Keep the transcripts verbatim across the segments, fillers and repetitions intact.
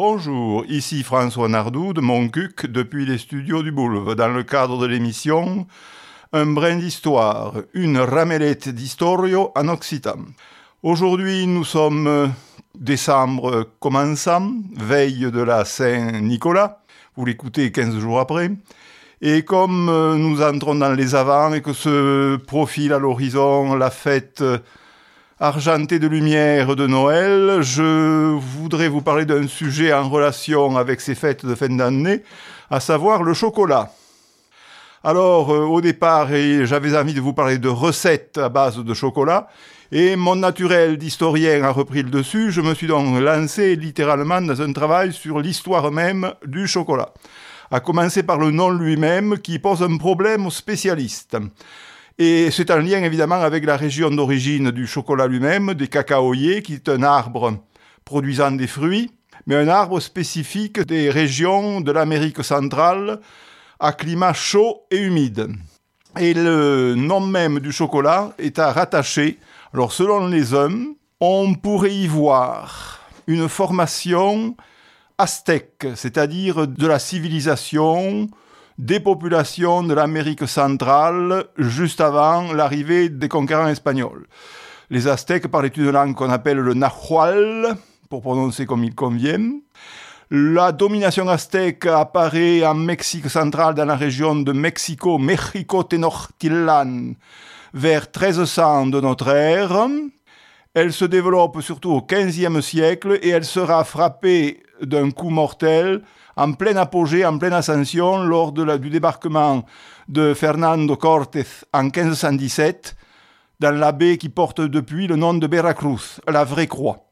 Bonjour, ici François Nardou de Montcuq depuis les studios du Bouleve, dans le cadre de l'émission Un brin d'histoire, une ramelette d'historio en occitan. Aujourd'hui, nous sommes décembre commençant, veille de la Saint-Nicolas, vous l'écoutez quinze jours après, et comme nous entrons dans les avants et que se profile à l'horizon la fête argentée de lumière de Noël, je voudrais vous parler d'un sujet en relation avec ces fêtes de fin d'année, à savoir le chocolat. Alors, euh, au départ, j'avais envie de vous parler de recettes à base de chocolat, et mon naturel d'historien a repris le dessus. Je me suis donc lancé littéralement dans un travail sur l'histoire même du chocolat, à commencer par le nom lui-même qui pose un problème aux spécialistes. Et c'est en lien évidemment avec la région d'origine du chocolat lui-même, des cacaoyers, qui est un arbre produisant des fruits, mais un arbre spécifique des régions de l'Amérique centrale, à climat chaud et humide. Et le nom même du chocolat est à rattacher. Alors selon les uns, on pourrait y voir une formation aztèque, c'est-à-dire de la civilisation des populations de l'Amérique centrale juste avant l'arrivée des conquérants espagnols. Les Aztèques parlaient une langue qu'on appelle le nahual, pour prononcer comme il convient. La domination aztèque apparaît en Mexique central, dans la région de Mexico, México-Tenochtitlan, vers treize cents de notre ère. Elle se développe surtout au quinzième siècle et elle sera frappée d'un coup mortel en plein apogée, en pleine ascension, lors de la, du débarquement de Fernando Cortés en quinze cent dix-sept, dans la baie qui porte depuis le nom de Veracruz, la vraie croix.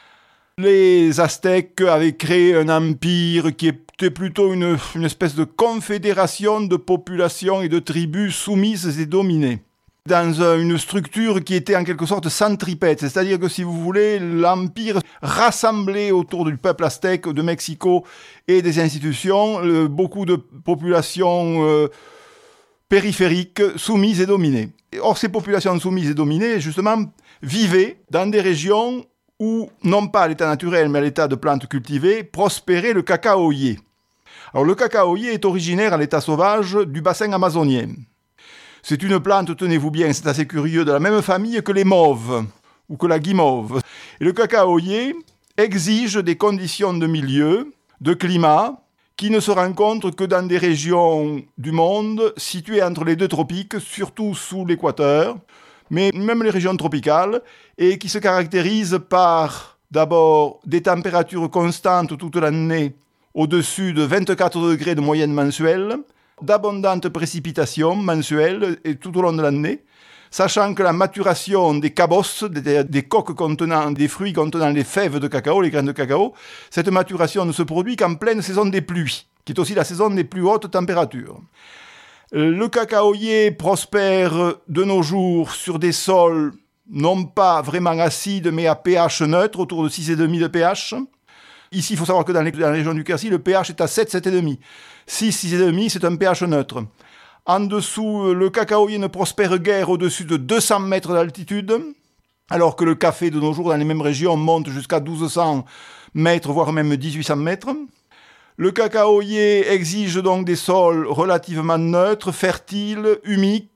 Les Aztèques avaient créé un empire qui était plutôt une, une espèce de confédération de populations et de tribus soumises et dominées, dans une structure qui était en quelque sorte centripète, c'est-à-dire que si vous voulez, l'empire rassemblé autour du peuple aztèque de Mexico et des institutions, euh, beaucoup de populations euh, périphériques soumises et dominées. Or, ces populations soumises et dominées, justement, vivaient dans des régions où, non pas à l'état naturel, mais à l'état de plantes cultivées, prospérait le cacaoyer. Alors, le cacaoyer est originaire à l'état sauvage du bassin amazonien. C'est une plante, tenez-vous bien, c'est assez curieux, de la même famille que les mauves, ou que la guimauve. Et le cacaoyer exige des conditions de milieu, de climat, qui ne se rencontrent que dans des régions du monde situées entre les deux tropiques, surtout sous l'équateur, mais même les régions tropicales, et qui se caractérisent par, d'abord, des températures constantes toute l'année, au-dessus de vingt-quatre degrés de moyenne mensuelle, d'abondantes précipitations mensuelles et tout au long de l'année, sachant que la maturation des cabosses, des, des coques contenant des fruits contenant les fèves de cacao, les graines de cacao, cette maturation ne se produit qu'en pleine saison des pluies, qui est aussi la saison des plus hautes températures. Le cacaoyer prospère de nos jours sur des sols non pas vraiment acides, mais à pH neutre, autour de six virgule cinq de pH. Ici, il faut savoir que dans, les, dans la région du Quercy, le pH est à sept, sept virgule cinq. six, six virgule cinq, c'est un pH neutre. En dessous, le cacaoyer ne prospère guère au-dessus de deux cents mètres d'altitude, alors que le café de nos jours, dans les mêmes régions, monte jusqu'à douze cents mètres, voire même dix-huit cents mètres. Le cacaoyer exige donc des sols relativement neutres, fertiles, humiques,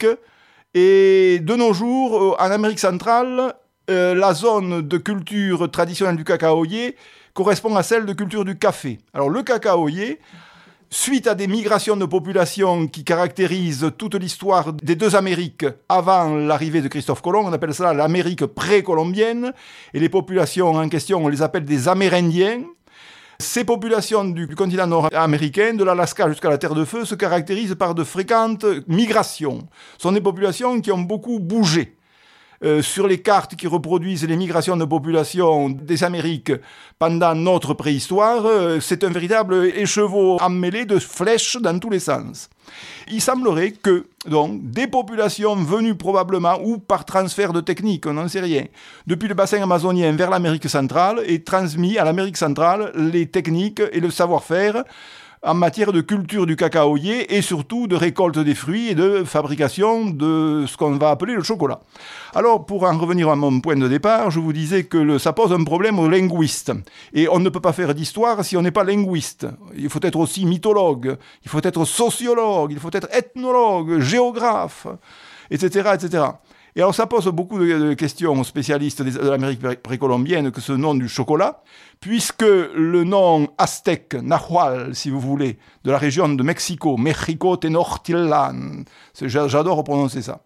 et de nos jours, en Amérique centrale, euh, la zone de culture traditionnelle du cacaoyer correspond à celle de culture du café. Alors le cacaoyer, suite à des migrations de population qui caractérisent toute l'histoire des deux Amériques avant l'arrivée de Christophe Colomb, on appelle ça l'Amérique pré-colombienne, et les populations en question, on les appelle des Amérindiens. Ces populations du continent nord-américain, de l'Alaska jusqu'à la Terre de Feu, se caractérisent par de fréquentes migrations. Ce sont des populations qui ont beaucoup bougé. Euh, sur les cartes qui reproduisent les migrations de population des Amériques pendant notre préhistoire, euh, c'est un véritable écheveau emmêlé de flèches dans tous les sens. Il semblerait que, donc, des populations venues probablement, ou par transfert de techniques, on n'en sait rien, depuis le bassin amazonien vers l'Amérique centrale, aient transmis à l'Amérique centrale les techniques et le savoir-faire en matière de culture du cacaoyer et surtout de récolte des fruits et de fabrication de ce qu'on va appeler le chocolat. Alors, pour en revenir à mon point de départ, je vous disais que le, ça pose un problème aux linguistes. Et on ne peut pas faire d'histoire si on n'est pas linguiste. Il faut être aussi mythologue, il faut être sociologue, il faut être ethnologue, géographe, et cetera, et cetera. Et alors ça pose beaucoup de questions aux spécialistes de l'Amérique précolombienne que ce nom du chocolat, puisque le nom aztèque, nahual, si vous voulez, de la région de Mexico, Mexico Tenochtitlan, j'adore prononcer ça.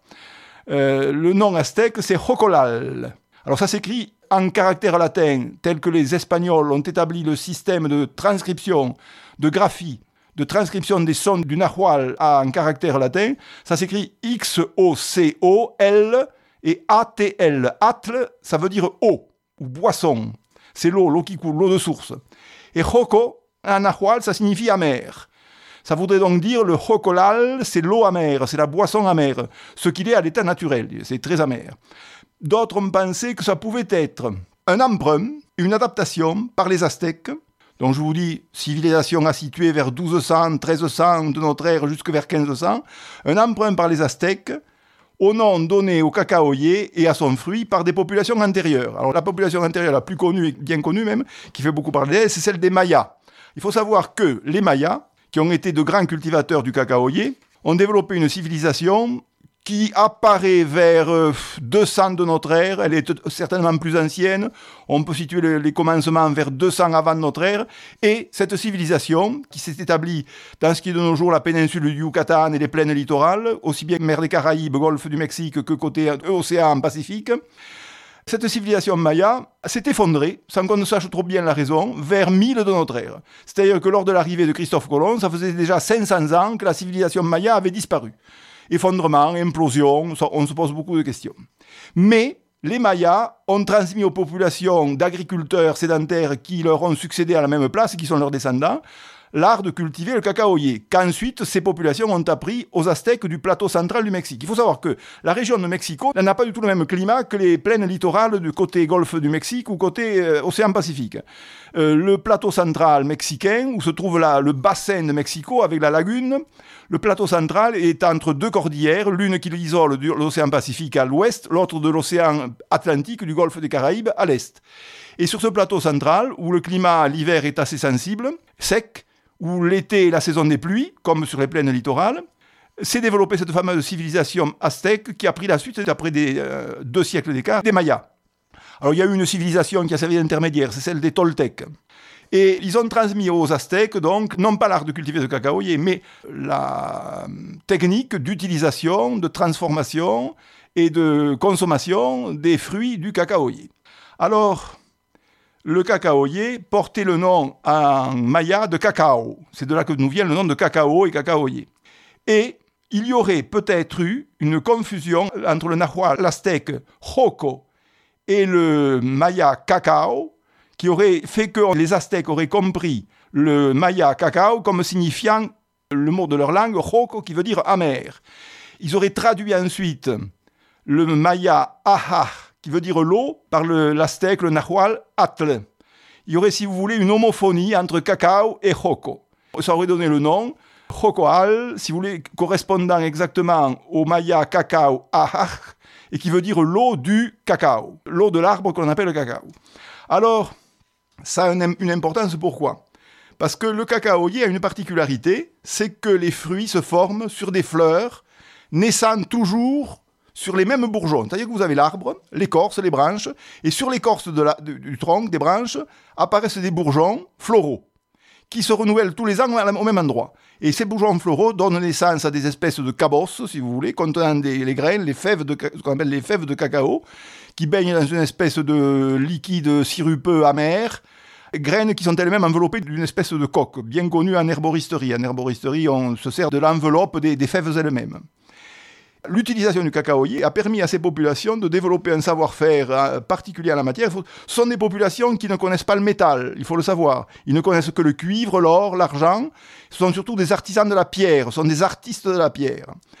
Euh, le nom aztèque, c'est Jocolal. Alors ça s'écrit en caractères latins, tel que les Espagnols ont établi le système de transcription, de graphie, de transcription des sons du nahual en caractère latin, ça s'écrit X O C O L et A T L. Atl, ça veut dire eau ou boisson. C'est l'eau, l'eau qui coule, l'eau de source. Et joco, en nahual, ça signifie amer. Ça voudrait donc dire le jocolal, c'est l'eau amère, c'est la boisson amère, ce qu'il est à l'état naturel, c'est très amer. D'autres ont pensé que ça pouvait être un emprunt, une adaptation par les Aztèques. Donc je vous dis, civilisation à situer vers douze cents, treize cents de notre ère jusque vers quinze cents, un emprunt par les Aztèques au nom donné au cacaoyer et à son fruit par des populations antérieures. Alors la population antérieure la plus connue, et bien connue même, qui fait beaucoup parler, c'est celle des Mayas. Il faut savoir que les Mayas, qui ont été de grands cultivateurs du cacaoyer, ont développé une civilisation qui apparaît vers deux cents de notre ère. Elle est certainement plus ancienne. On peut situer les, les commencements vers deux cents avant notre ère. Et cette civilisation, qui s'est établie dans ce qui est de nos jours la péninsule du Yucatan et les plaines littorales, aussi bien mer des Caraïbes, golfe du Mexique que côté océan Pacifique, cette civilisation maya s'est effondrée, sans qu'on ne sache trop bien la raison, vers mille de notre ère. C'est-à-dire que lors de l'arrivée de Christophe Colomb, ça faisait déjà cinq cents ans que la civilisation maya avait disparu. Effondrement, implosion, on se pose beaucoup de questions. Mais les Mayas ont transmis aux populations d'agriculteurs sédentaires qui leur ont succédé à la même place, qui sont leurs descendants, l'art de cultiver le cacaoyer, qu'ensuite ces populations ont appris aux Aztèques du plateau central du Mexique. Il faut savoir que la région de Mexico n'a pas du tout le même climat que les plaines littorales du côté golfe du Mexique ou côté euh, océan Pacifique. Euh, le plateau central mexicain, où se trouve là le bassin de Mexico avec la lagune, le plateau central est entre deux cordillères, l'une qui l'isole de l'océan Pacifique à l'ouest, l'autre de l'océan Atlantique, du golfe des Caraïbes, à l'est. Et sur ce plateau central, où le climat l'hiver est assez sensible, sec, où l'été est la saison des pluies, comme sur les plaines littorales, s'est développée cette fameuse civilisation aztèque qui a pris la suite, après des, euh, deux siècles d'écart, des Mayas. Alors il y a eu une civilisation qui a servi d'intermédiaire, c'est celle des Toltecs. Et ils ont transmis aux Aztèques, donc, non pas l'art de cultiver le cacaoyer, mais la technique d'utilisation, de transformation et de consommation des fruits du cacaoyer. Alors, le cacaoyer portait le nom en maya de cacao. C'est de là que nous vient le nom de cacao et cacaoyer. Et il y aurait peut-être eu une confusion entre le nahuatl, l'aztèque joco et le maya cacao, qui aurait fait que les Aztèques auraient compris le maya cacao comme signifiant le mot de leur langue, joco, qui veut dire amer. Ils auraient traduit ensuite le maya aha, qui veut dire l'eau, par le, l'aztèque, le nahuatl, atl. Il y aurait, si vous voulez, une homophonie entre cacao et joco. Ça aurait donné le nom, jocoal, si vous voulez, correspondant exactement au maya cacao aha, et qui veut dire l'eau du cacao, l'eau de l'arbre qu'on appelle le cacao. Alors, ça a une importance, pourquoi ? Parce que le cacaoyer a une particularité, c'est que les fruits se forment sur des fleurs naissant toujours sur les mêmes bourgeons. C'est-à-dire que vous avez l'arbre, l'écorce, les branches, et sur l'écorce de la, du, du tronc, des branches, apparaissent des bourgeons floraux qui se renouvellent tous les ans au même endroit. Et ces bourgeons floraux donnent naissance à des espèces de cabosses, si vous voulez, contenant des, les graines, les fèves de, ce qu'on appelle les fèves de cacao, qui baignent dans une espèce de liquide sirupeux amer, graines qui sont elles-mêmes enveloppées d'une espèce de coque, bien connue en herboristerie. En herboristerie, on se sert de l'enveloppe des, des fèves elles-mêmes. L'utilisation du cacaoyer a permis à ces populations de développer un savoir-faire particulier en la matière. Ce sont des populations qui ne connaissent pas le métal, il faut le savoir. Ils ne connaissent que le cuivre, l'or, l'argent. Ce sont surtout des artisans de la pierre, ce sont des artistes de la pierre.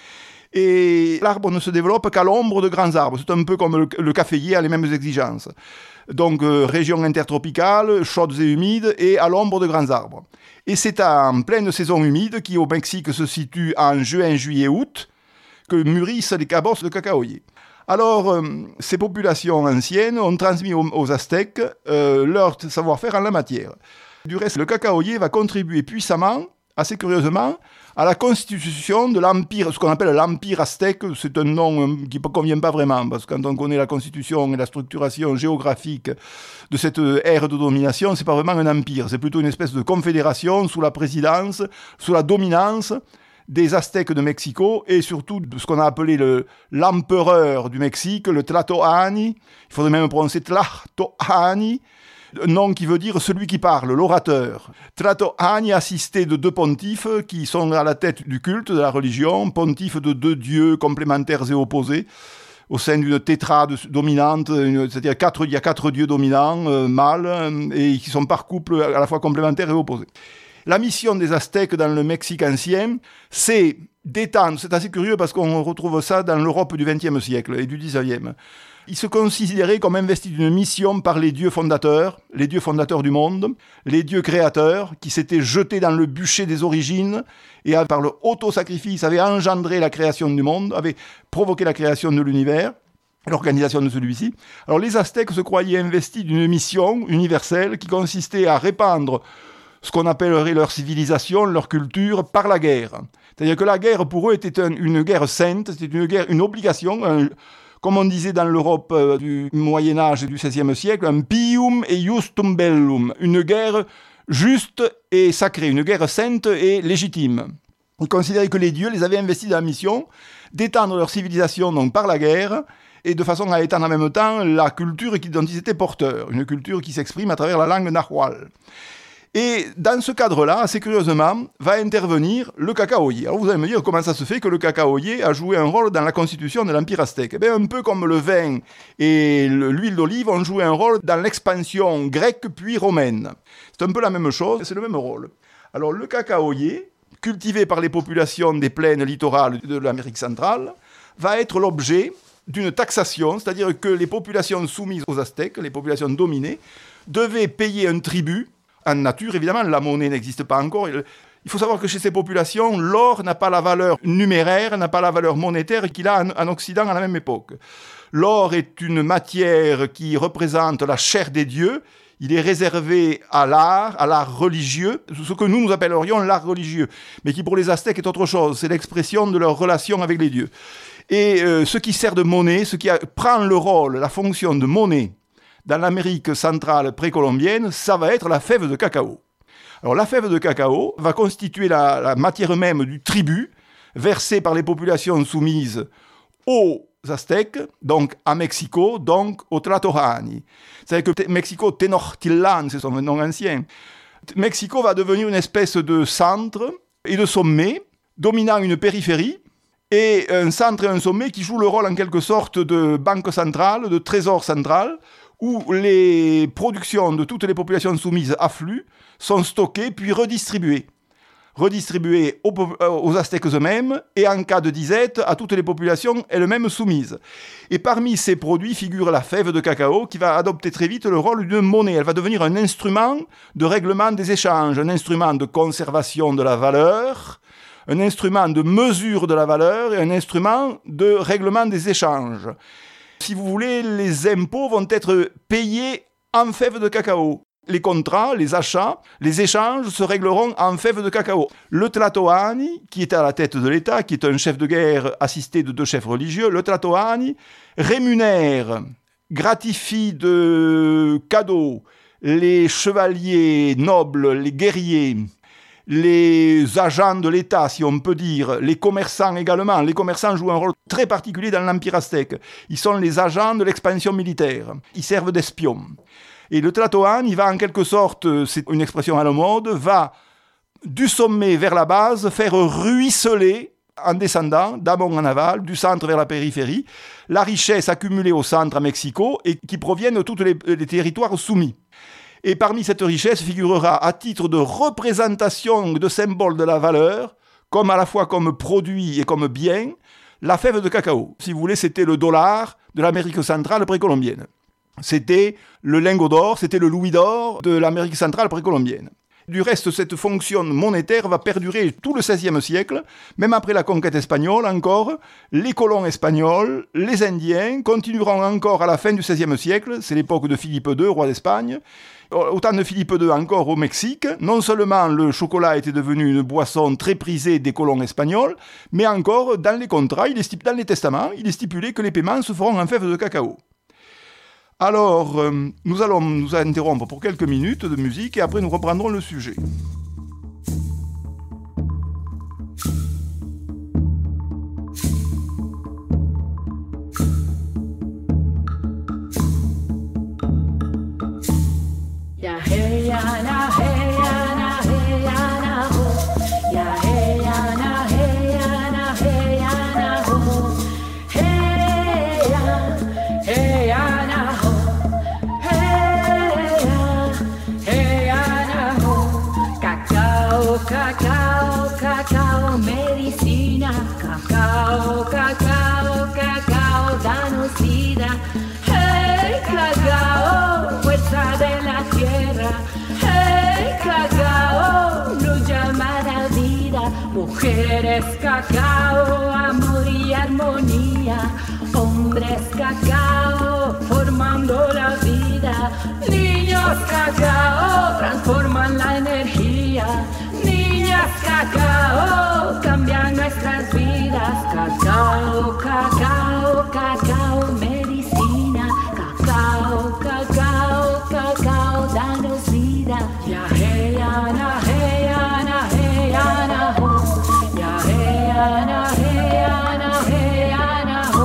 Et l'arbre ne se développe qu'à l'ombre de grands arbres. C'est un peu comme le, le caféier a les mêmes exigences. Donc, euh, région intertropicale, chaudes et humides, et à l'ombre de grands arbres. Et c'est en pleine saison humide, qui au Mexique se situe en juin, juillet, août, que mûrissent les cabosses de cacaoyer. Alors, euh, ces populations anciennes ont transmis aux, aux Aztèques euh, leur savoir-faire en la matière. Du reste, le cacaoyer va contribuer puissamment, assez curieusement, à la constitution de l'empire, ce qu'on appelle l'empire aztèque. C'est un nom qui ne convient pas vraiment, parce que quand on connaît la constitution et la structuration géographique de cette ère de domination, c'est pas vraiment un empire, c'est plutôt une espèce de confédération sous la présidence, sous la dominance des Aztèques de Mexico et surtout de ce qu'on a appelé le, l'empereur du Mexique, le Tlatoani. Il faudrait même prononcer Tlatoani, nom qui veut dire celui qui parle, l'orateur. Tlatoani assisté de deux pontifes qui sont à la tête du culte, de la religion, pontifes de deux dieux complémentaires et opposés, au sein d'une tétrade dominante, une, c'est-à-dire quatre, il y a quatre dieux dominants, euh, mâles, euh, et qui sont par couple à la fois complémentaires et opposés. La mission des Aztèques dans le Mexique ancien, c'est d'étendre, c'est assez curieux parce qu'on retrouve ça dans l'Europe du vingtième siècle et du dix-neuvième. Ils se considéraient comme investis d'une mission par les dieux fondateurs, les dieux fondateurs du monde, les dieux créateurs, qui s'étaient jetés dans le bûcher des origines et par le auto-sacrifice avaient engendré la création du monde, avaient provoqué la création de l'univers, l'organisation de celui-ci. Alors les Aztèques se croyaient investis d'une mission universelle qui consistait à répandre ce qu'on appellerait leur civilisation, leur culture, par la guerre. C'est-à-dire que la guerre, pour eux, était un, une guerre sainte, c'était une guerre, une obligation, un, comme on disait dans l'Europe euh, du Moyen-Âge et du seizième siècle, un pium et justum bellum, une guerre juste et sacrée, une guerre sainte et légitime. Ils considéraient que les dieux les avaient investis dans la mission d'étendre leur civilisation donc, par la guerre, et de façon à étendre en même temps la culture dont ils étaient porteurs, une culture qui s'exprime à travers la langue nahual. Et dans ce cadre-là, assez curieusement, va intervenir le cacaoyer. Alors vous allez me dire comment ça se fait que le cacaoyer a joué un rôle dans la constitution de l'Empire aztèque. Eh bien, un peu comme le vin et le, l'huile d'olive ont joué un rôle dans l'expansion grecque puis romaine. C'est un peu la même chose, c'est le même rôle. Alors le cacaoyer, cultivé par les populations des plaines littorales de l'Amérique centrale, va être l'objet d'une taxation, c'est-à-dire que les populations soumises aux Aztèques, les populations dominées, devaient payer un tribut. En nature, évidemment, la monnaie n'existe pas encore. Il faut savoir que chez ces populations, l'or n'a pas la valeur numéraire, n'a pas la valeur monétaire qu'il a en, en Occident à la même époque. L'or est une matière qui représente la chair des dieux. Il est réservé à l'art, à l'art religieux, ce que nous, nous appellerions l'art religieux, mais qui pour les Aztèques est autre chose. C'est l'expression de leur relation avec les dieux. Et euh, ce qui sert de monnaie, ce qui a, prend le rôle, la fonction de monnaie, dans l'Amérique centrale précolombienne, ça va être la fève de cacao. Alors la fève de cacao va constituer la, la matière même du tribut versé par les populations soumises aux Aztèques, donc à Mexico, donc aux Tlatoani. C'est-à-dire que Mexico, Tenochtitlan, c'est son nom ancien. Mexico va devenir une espèce de centre et de sommet, dominant une périphérie, et un centre et un sommet qui jouent le rôle en quelque sorte de banque centrale, de trésor central, où les productions de toutes les populations soumises affluent, sont stockées puis redistribuées. Redistribuées aux, aux Aztèques eux-mêmes et en cas de disette à toutes les populations elles-mêmes soumises. Et parmi ces produits figure la fève de cacao qui va adopter très vite le rôle d'une monnaie. Elle va devenir un instrument de règlement des échanges, un instrument de conservation de la valeur, un instrument de mesure de la valeur et un instrument de règlement des échanges. Si vous voulez, les impôts vont être payés en fève de cacao. Les contrats, les achats, les échanges se régleront en fève de cacao. Le Tlatoani, qui est à la tête de l'État, qui est un chef de guerre assisté de deux chefs religieux, le Tlatoani rémunère, gratifie de cadeaux les chevaliers nobles, les guerriers, les agents de l'État, si on peut dire, les commerçants également. Les commerçants jouent un rôle très particulier dans l'Empire aztèque. Ils sont les agents de l'expansion militaire. Ils servent d'espions. Et le Tlatoani, il va en quelque sorte, c'est une expression à la mode, va du sommet vers la base faire ruisseler, en descendant, d'amont en aval, du centre vers la périphérie, la richesse accumulée au centre à Mexico et qui proviennent de tous les, les territoires soumis. Et parmi cette richesse figurera, à titre de représentation de symbole de la valeur, comme à la fois comme produit et comme bien, la fève de cacao. Si vous voulez, c'était le dollar de l'Amérique centrale précolombienne. C'était le lingot d'or, c'était le louis d'or de l'Amérique centrale précolombienne. Du reste, cette fonction monétaire va perdurer tout le seizième siècle, même après la conquête espagnole encore. Les colons espagnols, les Indiens continueront encore à la fin du seizième siècle, c'est l'époque de Philippe deux, roi d'Espagne. Au temps de Philippe deux encore au Mexique, non seulement le chocolat était devenu une boisson très prisée des colons espagnols, mais encore dans les contrats, il est stipulé, dans les testaments, il est stipulé que les paiements se feront en fève de cacao. Alors, euh, nous allons nous interrompre pour quelques minutes de musique et après nous reprendrons le sujet. Cacao, cacao, medicina, cacao, cacao, cacao, danos vida. Hey, cacao, fuerza de la tierra. Hey, cacao, luz llamada vida. Mujeres, cacao, amor y armonía. Hombres, cacao, formando la vida. Niños, cacao, transforman la energía. Niñas, cacao, cambian nuestras vidas. Cacao, cacao, cacao, medicina. Cacao, cacao, cacao, danos vida. Ya, hey, ana, hey, ana, hey, ana, ho. Ya, hey, ana, hey, ana, hey, ana, ho.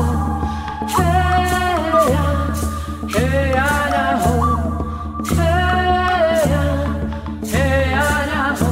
Hey, ah, hey, ana, ho. Hey, ah, hey, ana, ho.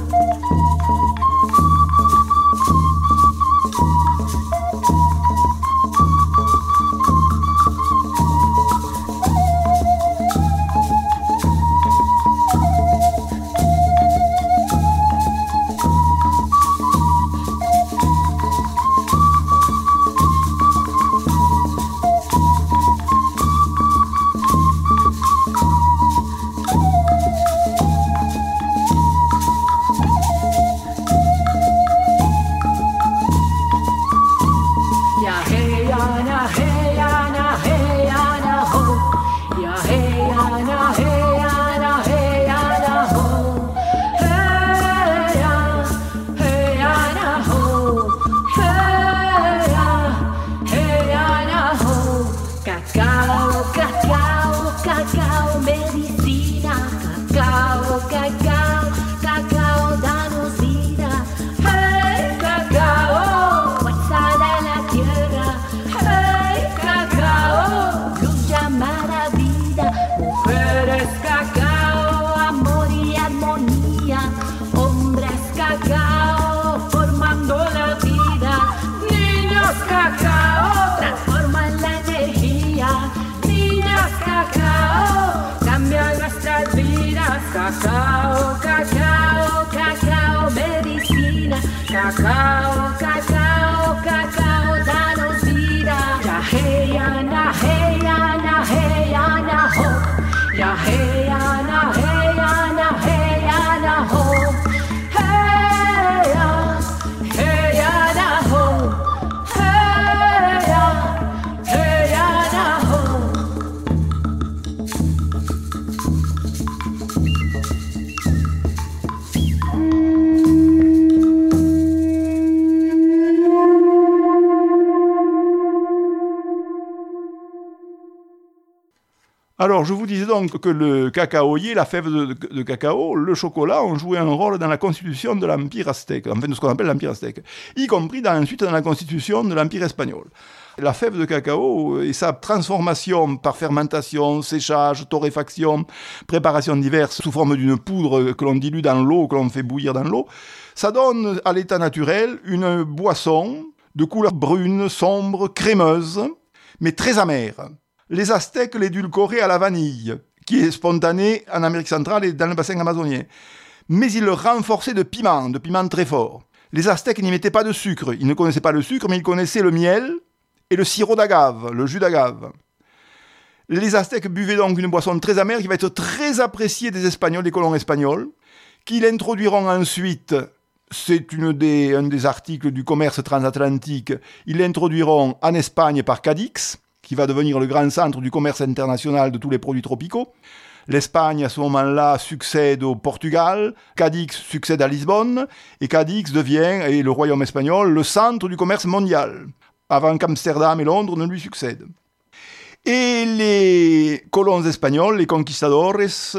Cacao, cacao, cacao, medicina. Cacao, cacao, cacao, danos vida. Ya, hey, ana, hey, ana, hey, ana, ho. Ya, hey, ana, hey, ana, hey, ana, ho. Hey, ah, hey, ana, ho. Hey, ah, hey, ana, ho. Alors, je vous disais donc que le cacaoyer, la fève de, de, de cacao, le chocolat ont joué un rôle dans la constitution de l'Empire aztèque, enfin de ce qu'on appelle l'Empire aztèque, y compris dans, ensuite dans la constitution de l'Empire espagnol. La fève de cacao et sa transformation par fermentation, séchage, torréfaction, préparation diverses sous forme d'une poudre que l'on dilue dans l'eau, que l'on fait bouillir dans l'eau, ça donne à l'état naturel une boisson de couleur brune, sombre, crémeuse, mais très amère. Les Aztèques l'édulcoraient à la vanille, qui est spontanée en Amérique centrale et dans le bassin amazonien. Mais ils le renforçaient de piment, de piment très fort. Les Aztèques n'y mettaient pas de sucre. Ils ne connaissaient pas le sucre, mais ils connaissaient le miel et le sirop d'agave, le jus d'agave. Les Aztèques buvaient donc une boisson très amère qui va être très appréciée des Espagnols, des colons espagnols, qui l'introduiront ensuite, c'est une des, un des articles du commerce transatlantique, ils l'introduiront en Espagne par Cadix, qui va devenir le grand centre du commerce international de tous les produits tropicaux. L'Espagne, à ce moment-là, succède au Portugal, Cadix succède à Lisbonne, et Cadix devient, et le royaume espagnol, le centre du commerce mondial, avant qu'Amsterdam et Londres ne lui succèdent. Et les colons espagnols, les conquistadores,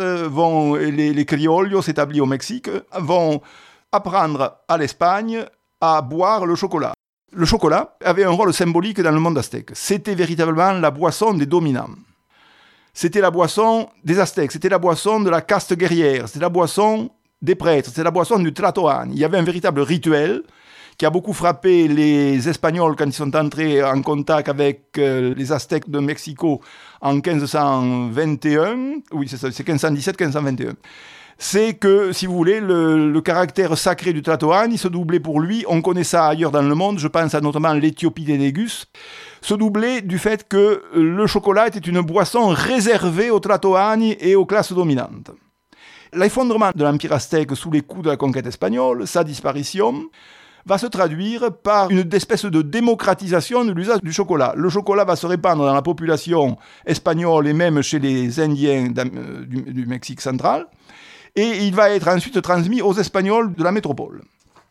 vont, les, les criollos établis au Mexique, vont apprendre à l'Espagne à boire le chocolat. Le chocolat avait un rôle symbolique dans le monde aztèque. C'était véritablement la boisson des dominants. C'était la boisson des Aztèques, c'était la boisson de la caste guerrière, c'était la boisson des prêtres, c'était la boisson du Tlatoani. Il y avait un véritable rituel qui a beaucoup frappé les Espagnols quand ils sont entrés en contact avec euh, les Aztèques de Mexico en quinze cent vingt et un. Oui, c'est ça, c'est quinze cent dix-sept quinze cent vingt et un. C'est que, si vous voulez, le, le caractère sacré du Tlatoani se doublait pour lui, on connaît ça ailleurs dans le monde, je pense à notamment l'Éthiopie des Négus, se doublait du fait que le chocolat était une boisson réservée aux Tlatoani et aux classes dominantes. L'effondrement de l'Empire aztèque sous les coups de la conquête espagnole, sa disparition, va se traduire par une espèce de démocratisation de l'usage du chocolat. Le chocolat va se répandre dans la population espagnole et même chez les Indiens du, du Mexique central, et il va être ensuite transmis aux Espagnols de la métropole.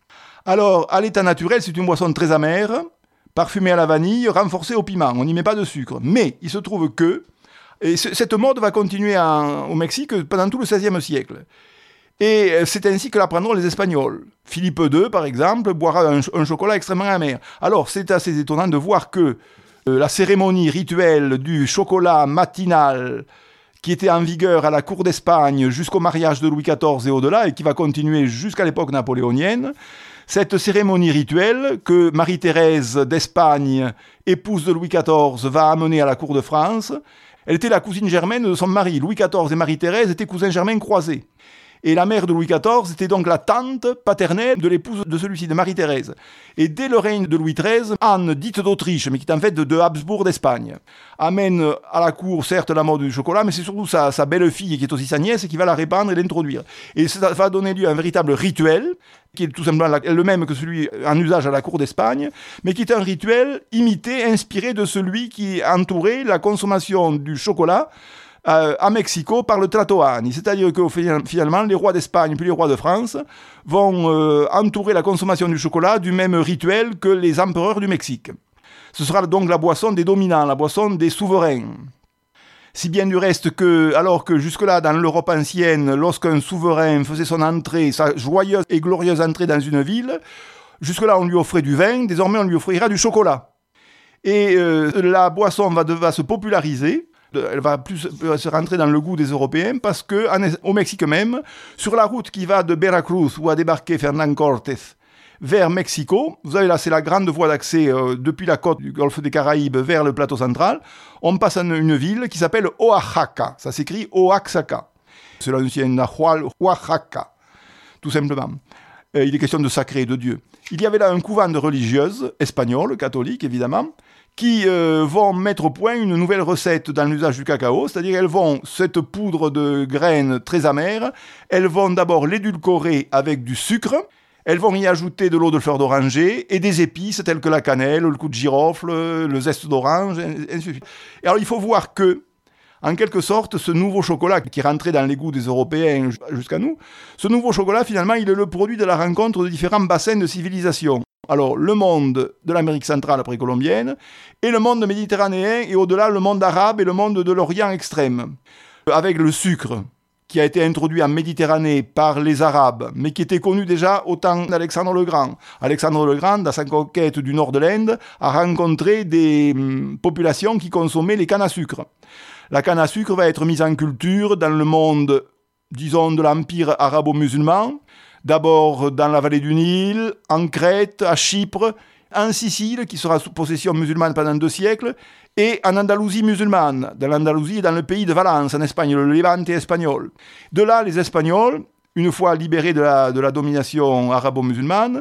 Alors, à l'état naturel, c'est une boisson très amère, parfumée à la vanille, renforcée au piment. On n'y met pas de sucre. Mais il se trouve que et c- cette mode va continuer en, au Mexique pendant tout le seizième siècle. Et c'est ainsi que l'apprendront les Espagnols. Philippe deux, par exemple, boira un, un chocolat extrêmement amer. Alors, c'est assez étonnant de voir que euh, la cérémonie rituelle du chocolat matinal qui était en vigueur à la cour d'Espagne jusqu'au mariage de Louis quatorze et au-delà, et qui va continuer jusqu'à l'époque napoléonienne, cette cérémonie rituelle que Marie-Thérèse d'Espagne, épouse de Louis quatorze, va amener à la cour de France, elle était la cousine germaine de son mari. Louis quatorze et Marie-Thérèse étaient cousins germains croisés. Et la mère de Louis quatorze était donc la tante paternelle de l'épouse de celui-ci, de Marie-Thérèse. Et dès le règne de Louis treize, Anne, dite d'Autriche, mais qui est en fait de, de Habsbourg d'Espagne, amène à la cour, certes, la mode du chocolat, mais c'est surtout sa, sa belle-fille, qui est aussi sa nièce, qui va la répandre et l'introduire. Et ça va donner lieu à un véritable rituel, qui est tout simplement le même que celui en usage à la cour d'Espagne, mais qui est un rituel imité, inspiré de celui qui entourait la consommation du chocolat Euh, à Mexico par le Tlatoani. C'est-à-dire que finalement, les rois d'Espagne puis les rois de France vont euh, entourer la consommation du chocolat du même rituel que les empereurs du Mexique. Ce sera donc la boisson des dominants, la boisson des souverains. Si bien du reste que, alors que jusque-là, dans l'Europe ancienne, lorsqu'un souverain faisait son entrée, sa joyeuse et glorieuse entrée dans une ville, jusque-là, on lui offrait du vin, désormais, on lui offrira du chocolat. Et euh, la boisson va, de, va se populariser. Elle va plus se rentrer dans le goût des Européens parce qu'au Mexique même, sur la route qui va de Veracruz, où a débarqué Fernán Cortés, vers Mexico, vous avez là, c'est la grande voie d'accès euh, depuis la côte du golfe des Caraïbes vers le plateau central, on passe en une ville qui s'appelle Oaxaca. Ça s'écrit Oaxaca. C'est l'ancien Nahual Oaxaca, tout simplement. Euh, il est question de sacré, de Dieu. Il y avait là un couvent de religieuses, espagnoles, catholiques évidemment, qui euh, vont mettre au point une nouvelle recette dans l'usage du cacao, c'est-à-dire elles vont, cette poudre de graines très amère, elles vont d'abord l'édulcorer avec du sucre, elles vont y ajouter de l'eau de fleur d'oranger et des épices telles que la cannelle, le clou de girofle, le zeste d'orange, et ainsi de suite. Et alors il faut voir que, en quelque sorte, ce nouveau chocolat qui rentrait dans les goûts des Européens jusqu'à nous, ce nouveau chocolat, finalement, il est le produit de la rencontre de différents bassins de civilisation. Alors, le monde de l'Amérique centrale précolombienne, et le monde méditerranéen, et au-delà, le monde arabe et le monde de l'Orient extrême. Avec le sucre, qui a été introduit en Méditerranée par les Arabes, mais qui était connu déjà au temps d'Alexandre le Grand. Alexandre le Grand, dans sa conquête du nord de l'Inde, a rencontré des hum, populations qui consommaient les cannes à sucre. La canne à sucre va être mise en culture dans le monde, disons, de l'empire arabo-musulman, d'abord dans la vallée du Nil, en Crète, à Chypre, en Sicile, qui sera sous possession musulmane pendant deux siècles, et en Andalousie musulmane, dans l'Andalousie et dans le pays de Valence, en Espagne, le Levante espagnol. De là, les Espagnols, une fois libérés de la, de la domination arabo-musulmane,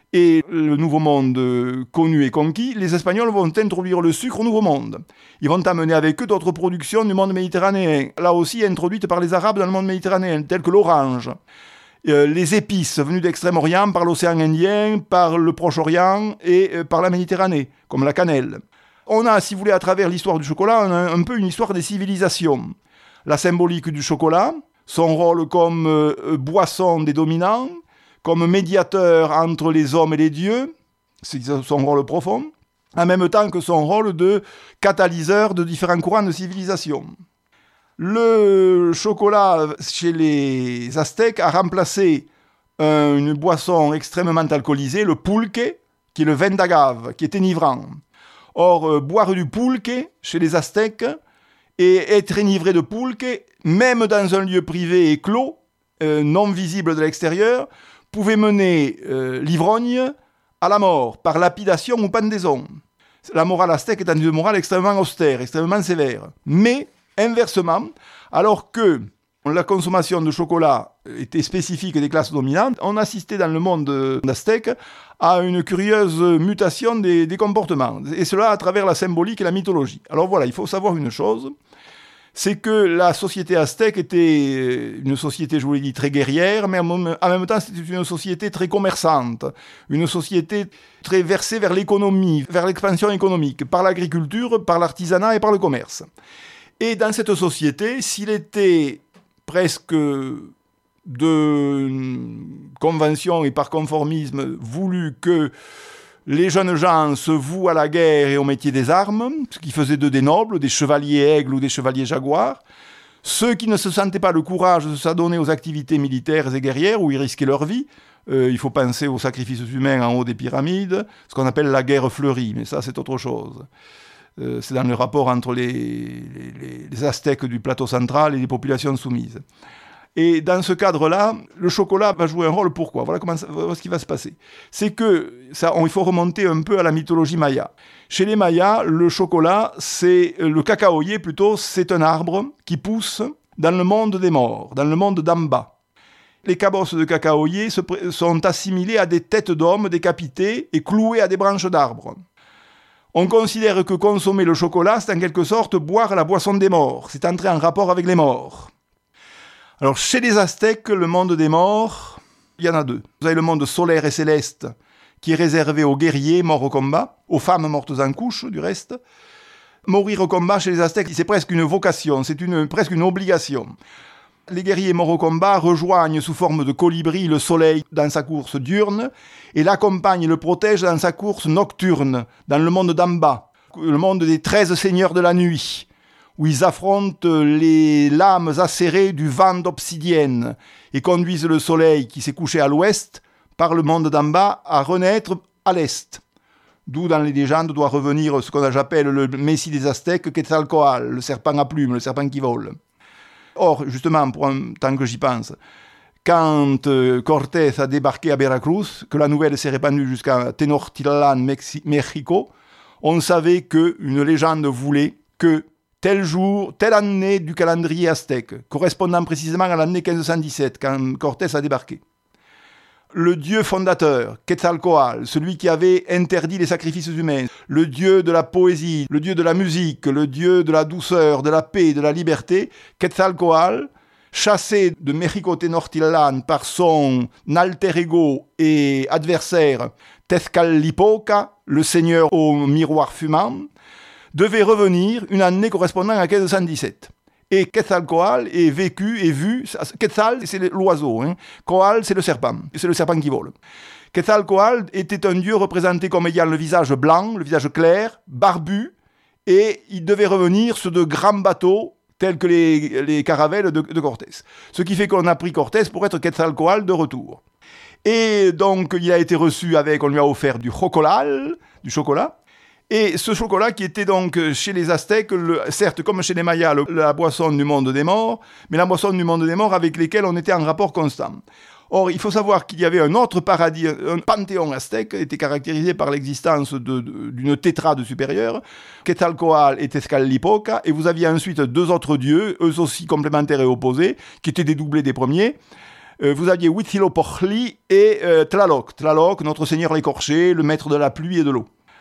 et le Nouveau Monde connu et conquis, les Espagnols vont introduire le sucre au Nouveau Monde. Ils vont amener avec eux d'autres productions du monde méditerranéen, là aussi introduites par les Arabes dans le monde méditerranéen, telles que l'orange. Euh, les épices venues d'Extrême-Orient par l'océan Indien, par le Proche-Orient et euh, par la Méditerranée, comme la cannelle. On a, si vous voulez, à travers l'histoire du chocolat, on a un peu une histoire des civilisations. La symbolique du chocolat, son rôle comme euh, boisson des dominants, comme médiateur entre les hommes et les dieux, c'est son rôle profond, en même temps que son rôle de catalyseur de différents courants de civilisation. Le chocolat, chez les Aztèques, a remplacé euh, une boisson extrêmement alcoolisée, le pulque, qui est le vin d'agave, qui est enivrant. Or, euh, boire du pulque, chez les Aztèques, et être enivré de pulque, même dans un lieu privé et clos, euh, non visible de l'extérieur, pouvait mener euh, l'ivrogne à la mort, par lapidation ou pendaison. La morale aztèque est une morale extrêmement austère, extrêmement sévère. Mais, inversement, alors que la consommation de chocolat était spécifique des classes dominantes, on assistait dans le monde aztèque à une curieuse mutation des, des comportements. Et cela à travers la symbolique et la mythologie. Alors voilà, il faut savoir une chose, c'est que la société aztèque était une société, je vous l'ai dit, très guerrière, mais en même temps, c'était une société très commerçante, une société très versée vers l'économie, vers l'expansion économique, par l'agriculture, par l'artisanat et par le commerce. Et dans cette société, s'il était presque de convention et par conformisme voulu que les jeunes gens se vouent à la guerre et au métier des armes, ce qui faisait d'eux des nobles, des chevaliers aigles ou des chevaliers jaguars. Ceux qui ne se sentaient pas le courage de s'adonner aux activités militaires et guerrières où ils risquaient leur vie, euh, il faut penser aux sacrifices humains en haut des pyramides, ce qu'on appelle la guerre fleurie, mais ça c'est autre chose. Euh, c'est dans le rapport entre les, les, les Aztèques du plateau central et les populations soumises. Et dans ce cadre-là, le chocolat va jouer un rôle. Pourquoi ? Voilà, comment ça, voilà ce qui va se passer. C'est que ça, on, il faut remonter un peu à la mythologie maya. Chez les Mayas, le chocolat, c'est le cacaoyer plutôt, c'est un arbre qui pousse dans le monde des morts, dans le monde d'en bas. Les cabosses de cacaoyer se, sont assimilées à des têtes d'hommes décapitées et clouées à des branches d'arbres. On considère que consommer le chocolat, c'est en quelque sorte boire la boisson des morts. C'est entrer en rapport avec les morts. Alors, chez les Aztèques, le monde des morts, il y en a deux. Vous avez le monde solaire et céleste, qui est réservé aux guerriers morts au combat, aux femmes mortes en couche, du reste. Mourir au combat, chez les Aztèques, c'est presque une vocation, c'est une, presque une obligation. Les guerriers morts au combat rejoignent sous forme de colibri le soleil dans sa course diurne et l'accompagnent et le protègent dans sa course nocturne, dans le monde d'en bas, le monde des treize seigneurs de la nuit, où ils affrontent les lames acérées du vent d'obsidienne et conduisent le soleil qui s'est couché à l'ouest par le monde d'en bas à renaître à l'est. D'où dans les légendes doit revenir ce qu'on j'appelle le messie des Aztèques, Quetzalcoatl, le serpent à plumes, le serpent qui vole. Or, justement, pour un temps que j'y pense, quand euh, Cortés a débarqué à Veracruz, que la nouvelle s'est répandue jusqu'à Tenochtitlan, Mexi- Mexico, on savait qu'une légende voulait que tel jour, telle année du calendrier aztèque, correspondant précisément à l'année quinze cent dix-sept, quand Cortés a débarqué. Le dieu fondateur, Quetzalcoatl, celui qui avait interdit les sacrifices humains, le dieu de la poésie, le dieu de la musique, le dieu de la douceur, de la paix, de la liberté, Quetzalcoatl, chassé de Mexico Tenochtitlan par son alter ego et adversaire Tezcatlipoca, le seigneur au miroir fumant, devait revenir une année correspondant à quinze cent dix-sept. Et Quetzalcoatl est vécu et vu. Quetzal, c'est l'oiseau. Hein. Coal, c'est le serpent. C'est le serpent qui vole. Quetzalcoatl était un dieu représenté comme ayant le visage blanc, le visage clair, barbu, et il devait revenir sur de grands bateaux, tels que les, les caravelles de, de Cortés. Ce qui fait qu'on a pris Cortés pour être Quetzalcoatl de retour. Et donc, il a été reçu avec, on lui a offert du chocolal, du chocolat. Et ce chocolat qui était donc chez les Aztèques, le, certes comme chez les Mayas, le, la boisson du monde des morts, mais la boisson du monde des morts avec lesquels on était en rapport constant. Or, il faut savoir qu'il y avait un autre paradis, un panthéon aztèque, était caractérisé par l'existence de, de, d'une tétrade supérieure, Quetzalcoatl et Tezcatlipoca, et vous aviez ensuite deux autres dieux, eux aussi complémentaires et opposés, qui étaient des doublés des premiers, euh, vous aviez Huitzilopochtli et euh, Tlaloc. Tlaloc, notre seigneur l'écorché, le maître de la pluie et de l'eau.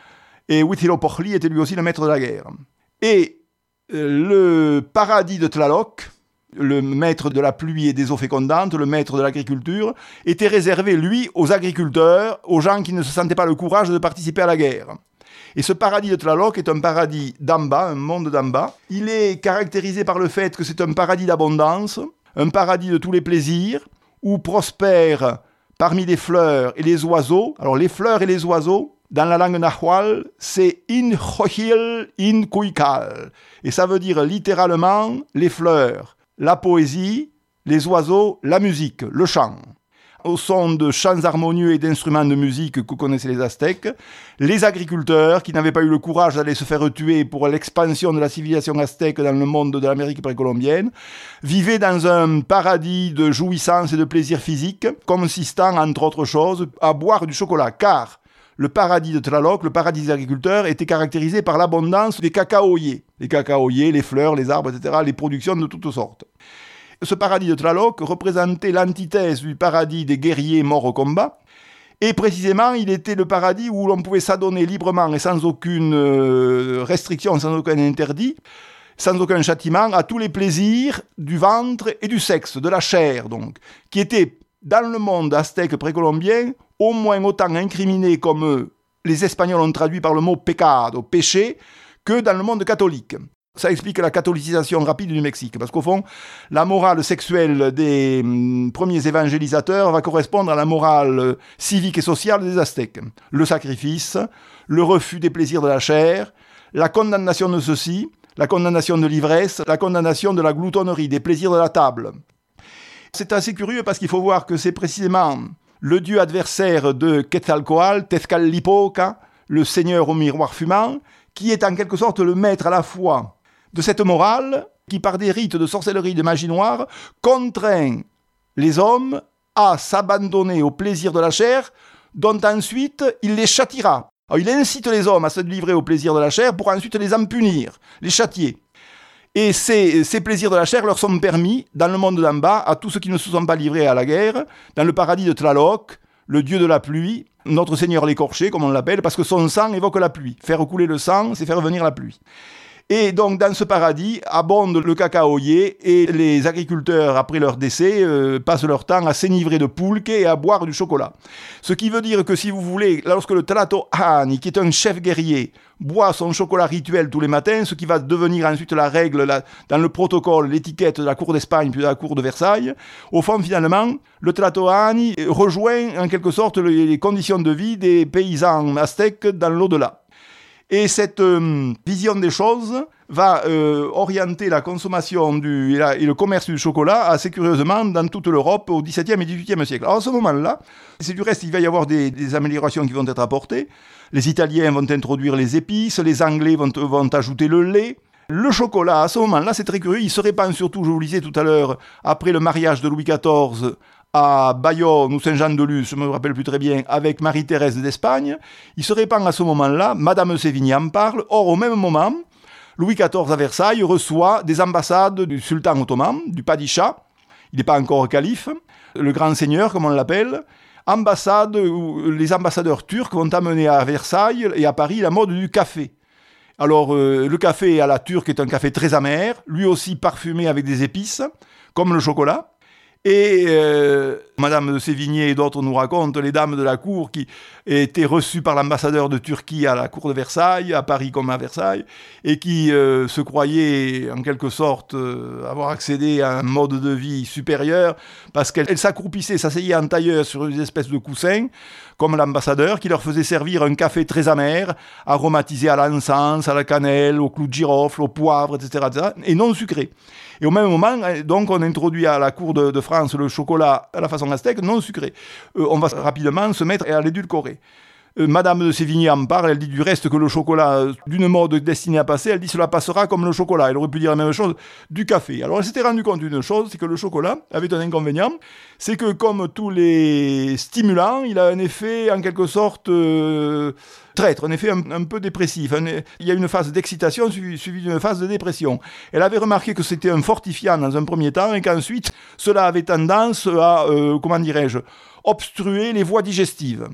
Et Huitzilopochtli était lui aussi le maître de la guerre. Et euh, le paradis de Tlaloc, le maître de la pluie et des eaux fécondantes, le maître de l'agriculture, était réservé, lui, aux agriculteurs, aux gens qui ne se sentaient pas le courage de participer à la guerre. Et ce paradis de Tlaloc est un paradis d'en bas, un monde d'en bas. Il est caractérisé par le fait que c'est un paradis d'abondance, un paradis de tous les plaisirs, où prospèrent parmi les fleurs et les oiseaux. Alors les fleurs et les oiseaux, dans la langue nahual, c'est in xochil in cuical. Et ça veut dire littéralement les fleurs, la poésie, les oiseaux, la musique, le chant. Au son de chants harmonieux et d'instruments de musique que connaissaient les Aztèques, les agriculteurs, qui n'avaient pas eu le courage d'aller se faire tuer pour l'expansion de la civilisation aztèque dans le monde de l'Amérique précolombienne, vivaient dans un paradis de jouissance et de plaisir physique, consistant, entre autres choses, à boire du chocolat, car le paradis de Tlaloc, le paradis des agriculteurs, était caractérisé par l'abondance des cacaoyers. Les cacaoyers, les fleurs, les arbres, et cetera, les productions de toutes sortes. Ce paradis de Tlaloc représentait l'antithèse du paradis des guerriers morts au combat. Et précisément, il était le paradis où l'on pouvait s'adonner librement et sans aucune restriction, sans aucun interdit, sans aucun châtiment, à tous les plaisirs du ventre et du sexe, de la chair, donc, qui étaient, dans le monde aztèque précolombien, au moins autant incriminés comme les Espagnols ont traduit par le mot pecado, péché, que dans le monde catholique. Ça explique la catholicisation rapide du Mexique, parce qu'au fond, la morale sexuelle des hum, premiers évangélisateurs va correspondre à la morale euh, civique et sociale des Aztèques. Le sacrifice, le refus des plaisirs de la chair, la condamnation de ceci, la condamnation de l'ivresse, la condamnation de la gloutonnerie, des plaisirs de la table. C'est assez curieux parce qu'il faut voir que c'est précisément le dieu adversaire de Quetzalcoatl, Tezcatlipoca, le seigneur au miroir fumant, qui est en quelque sorte le maître à la fois de cette morale qui, par des rites de sorcellerie et de magie noire, contraint les hommes à s'abandonner au plaisir de la chair, dont ensuite il les châtiera. Alors, il incite les hommes à se livrer au plaisir de la chair pour ensuite les en punir, les châtier. Et ces, ces plaisirs de la chair leur sont permis, dans le monde d'en bas, à tous ceux qui ne se sont pas livrés à la guerre, dans le paradis de Tlaloc, le dieu de la pluie, notre seigneur l'écorché, comme on l'appelle, parce que son sang évoque la pluie. Faire couler le sang, c'est faire venir la pluie. Et donc, dans ce paradis, abonde le cacaoyer et les agriculteurs, après leur décès, euh, passent leur temps à s'enivrer de pulque et à boire du chocolat. Ce qui veut dire que, si vous voulez, lorsque le Tlatoani, qui est un chef guerrier, boit son chocolat rituel tous les matins, ce qui va devenir ensuite la règle la, dans le protocole, l'étiquette de la cour d'Espagne puis de la cour de Versailles, au fond, finalement, le Tlatoani rejoint en quelque sorte les conditions de vie des paysans aztèques dans l'au-delà. Et cette euh, vision des choses va euh, orienter la consommation du, et, la, et le commerce du chocolat assez curieusement dans toute l'Europe au dix-septième et dix-huitième siècle. Alors à ce moment-là, c'est du reste, il va y avoir des, des améliorations qui vont être apportées. Les Italiens vont introduire les épices, les Anglais vont, vont ajouter le lait. Le chocolat, à ce moment-là, c'est très curieux, il se répand surtout, je vous le disais tout à l'heure, après le mariage de Louis quatorze à Bayonne ou Saint-Jean-de-Luz, je ne me rappelle plus très bien, avec Marie-Thérèse d'Espagne. Il se répand à ce moment-là, Madame Sévigné en parle. Or, au même moment, Louis quatorze à Versailles reçoit des ambassades du sultan ottoman, du Padishah, il n'est pas encore calife, le grand seigneur, comme on l'appelle, ambassade où les ambassadeurs turcs vont amener à Versailles et à Paris la mode du café. Alors, euh, le café à la turque est un café très amer, lui aussi parfumé avec des épices, comme le chocolat. Et euh, Madame de Sévigné et d'autres nous racontent les dames de la cour qui étaient reçues par l'ambassadeur de Turquie à la cour de Versailles, à Paris comme à Versailles, et qui euh, se croyaient en quelque sorte euh, avoir accédé à un mode de vie supérieur parce qu'elles s'accroupissaient, s'asseyaient en tailleur sur une espèce de coussin, comme l'ambassadeur, qui leur faisait servir un café très amer, aromatisé à l'encens, à la cannelle, au clou de girofle, au poivre, et cetera, et cetera, et non sucré. Et au même moment, donc, on introduit à la cour de, de France le chocolat à la façon aztèque, non sucré. Euh, on va rapidement se mettre à l'édulcorer. Euh, Madame de Sévigné en parle, elle dit du reste que le chocolat, d'une mode destinée à passer, elle dit cela passera comme le chocolat. Elle aurait pu dire la même chose du café. Alors elle s'était rendue compte d'une chose, c'est que le chocolat avait un inconvénient, c'est que comme tous les stimulants, il a un effet en quelque sorte euh, traître, un effet un, un peu dépressif. Un, il y a une phase d'excitation suivie, suivie d'une phase de dépression. Elle avait remarqué que c'était un fortifiant dans un premier temps et qu'ensuite cela avait tendance à, euh, comment dirais-je, obstruer les voies digestives.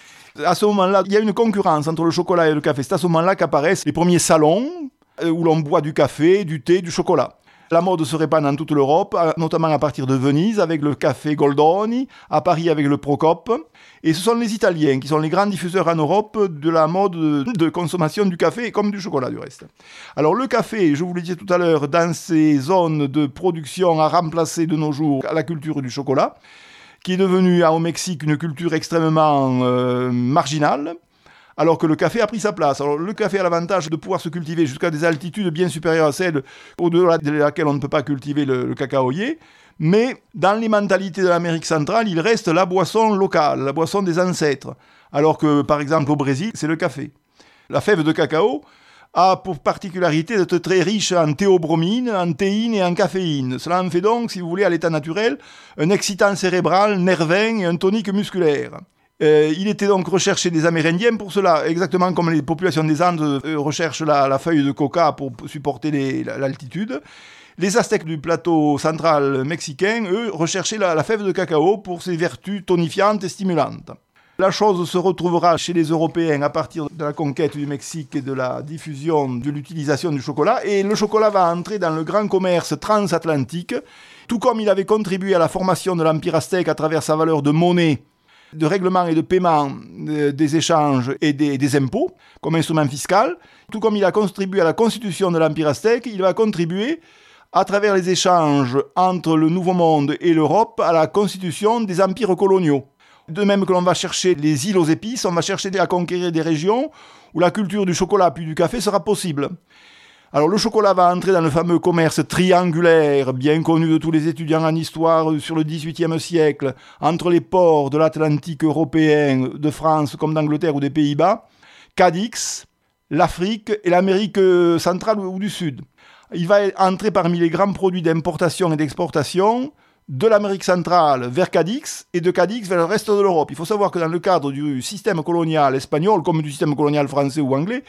À ce moment-là, il y a une concurrence entre le chocolat et le café. C'est à ce moment-là qu'apparaissent les premiers salons où l'on boit du café, du thé, du chocolat. La mode se répand dans toute l'Europe, notamment à partir de Venise avec le café Goldoni, à Paris avec le Procope. Et ce sont les Italiens qui sont les grands diffuseurs en Europe de la mode de consommation du café, comme du chocolat du reste. Alors le café, je vous le disais tout à l'heure, dans ces zones de production a remplacé de nos jours la culture du chocolat, qui est devenue au Mexique une culture extrêmement euh, marginale, alors que le café a pris sa place. Alors le café a l'avantage de pouvoir se cultiver jusqu'à des altitudes bien supérieures à celles au-delà de laquelle on ne peut pas cultiver le, le cacaoyer, mais dans les mentalités de l'Amérique centrale, il reste la boisson locale, la boisson des ancêtres, alors que par exemple au Brésil, c'est le café. La fève de cacao a pour particularité d'être très riche en théobromine, en théine et en caféine. Cela en fait donc, si vous voulez, à l'état naturel, un excitant cérébral, nervin et un tonique musculaire. Euh, il était donc recherché des Amérindiens pour cela, exactement comme les populations des Andes euh, recherchent la, la feuille de coca pour supporter les, l'altitude. Les Aztèques du plateau central mexicain, eux, recherchaient la, la fève de cacao pour ses vertus tonifiantes et stimulantes. La chose se retrouvera chez les Européens à partir de la conquête du Mexique et de la diffusion de l'utilisation du chocolat. Et le chocolat va entrer dans le grand commerce transatlantique, tout comme il avait contribué à la formation de l'Empire aztèque à travers sa valeur de monnaie, de règlement et de paiement des échanges et des, des impôts, comme instrument fiscal. Tout comme il a contribué à la constitution de l'Empire aztèque, il va contribuer à travers les échanges entre le Nouveau Monde et l'Europe à la constitution des empires coloniaux. De même que l'on va chercher les îles aux épices, on va chercher à conquérir des régions où la culture du chocolat puis du café sera possible. Alors le chocolat va entrer dans le fameux commerce triangulaire, bien connu de tous les étudiants en histoire sur le dix-huitième siècle, entre les ports de l'Atlantique européen, de France comme d'Angleterre ou des Pays-Bas, Cadix, l'Afrique et l'Amérique centrale ou du Sud. Il va entrer parmi les grands produits d'importation et d'exportation de l'Amérique centrale vers Cadix et de Cadix vers le reste de l'Europe. Il faut savoir que dans le cadre du système colonial espagnol, comme du système colonial français ou anglais,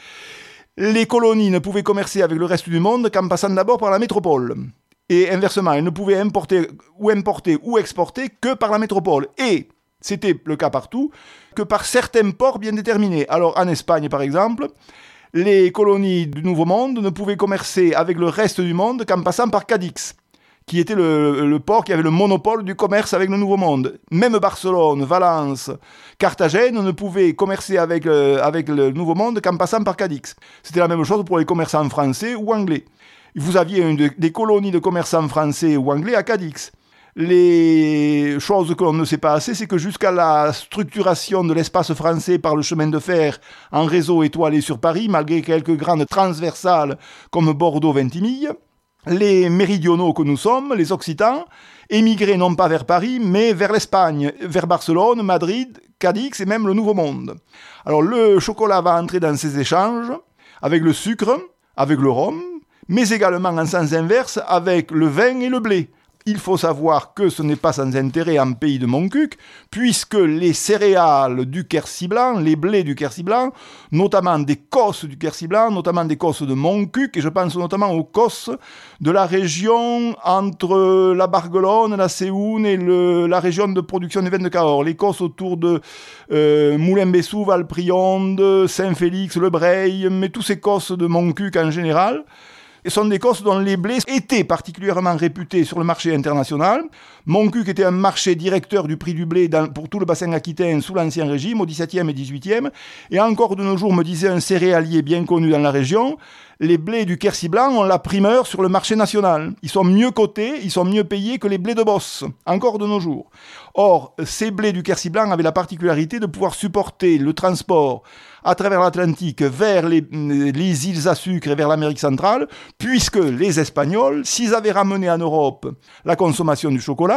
les colonies ne pouvaient commercer avec le reste du monde qu'en passant d'abord par la métropole. Et inversement, elles ne pouvaient importer ou importer ou exporter que par la métropole. Et c'était le cas partout, que par certains ports bien déterminés. Alors en Espagne par exemple, les colonies du Nouveau Monde ne pouvaient commercer avec le reste du monde qu'en passant par Cadix, qui était le, le port qui avait le monopole du commerce avec le Nouveau Monde. Même Barcelone, Valence, Carthagène ne pouvaient commercer avec, euh, avec le Nouveau Monde qu'en passant par Cadix. C'était la même chose pour les commerçants français ou anglais. Vous aviez une de, des colonies de commerçants français ou anglais à Cadix. Les choses que l'on ne sait pas assez, c'est que jusqu'à la structuration de l'espace français par le chemin de fer en réseau étoilé sur Paris, malgré quelques grandes transversales comme Bordeaux-Ventimille, les méridionaux que nous sommes, les Occitans, émigraient non pas vers Paris, mais vers l'Espagne, vers Barcelone, Madrid, Cadix et même le Nouveau Monde. Alors le chocolat va entrer dans ces échanges avec le sucre, avec le rhum, mais également en sens inverse avec le vin et le blé. Il faut savoir que ce n'est pas sans intérêt en pays de Montcuq, puisque les céréales du Quercy blanc, les blés du Quercy blanc, notamment des cosses du Quercy blanc, notamment des cosses de Montcuq, et je pense notamment aux cosses de la région entre la Barguelonne, la Séoune et le, la région de production des vins de Cahors. Les cosses autour de euh, Moulin-Bessou, Valprionde, Saint-Félix, Le Breil, mais tous ces cosses de Montcuq en général, et sont des cosses dont les blés étaient particulièrement réputés sur le marché international. Montcuq était un marché directeur du prix du blé dans, pour tout le bassin aquitaine sous l'Ancien Régime, au dix-septième et dix-huitième. Et encore de nos jours, me disait un céréalier bien connu dans la région, les blés du Quercy blanc ont la primeur sur le marché national. Ils sont mieux cotés, ils sont mieux payés que les blés de Beauce, encore de nos jours. Or, ces blés du Quercy blanc avaient la particularité de pouvoir supporter le transport à travers l'Atlantique vers les, les îles à sucre et vers l'Amérique centrale, puisque les Espagnols, s'ils avaient ramené en Europe la consommation du chocolat,